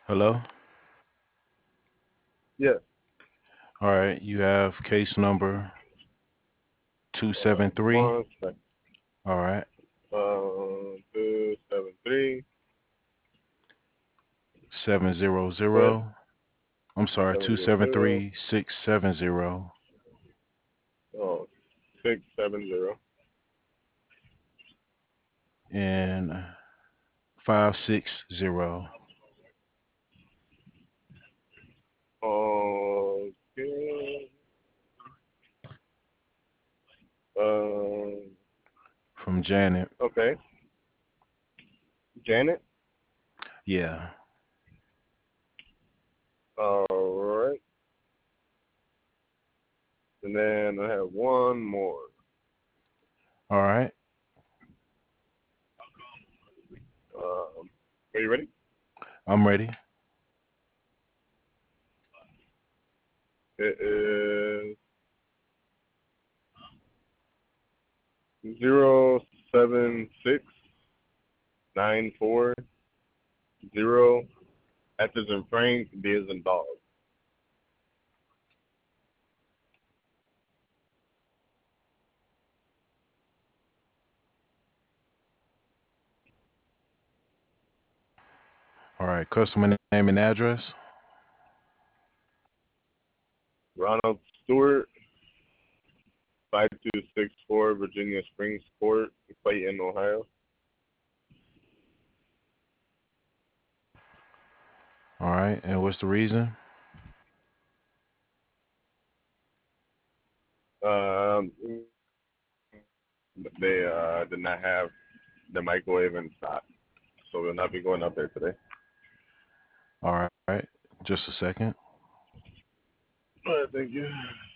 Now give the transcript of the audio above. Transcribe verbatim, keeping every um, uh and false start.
Hello? Yeah. All right, you have case number Uh, two seven three. one second. All right, Uh, two seven three. seven zero But zero. I'm sorry, seven zero zero. two seven three six seven zero Oh, six seven zero. and five six zero Okay. Um. from Janet. Okay. Janet. Yeah. All right. And then I have one more. All right. Um. Are you ready? I'm ready. It is zero seven six nine four zero. F is in Frank. D is in dog. All right, customer name and address. Ronald Stewart, five two six four Virginia Springs Court, Clayton, Ohio. All right, and what's the reason? Um, they uh, did not have the microwave in stock, so we'll not be going up there today. All right, just a second. All right, thank you.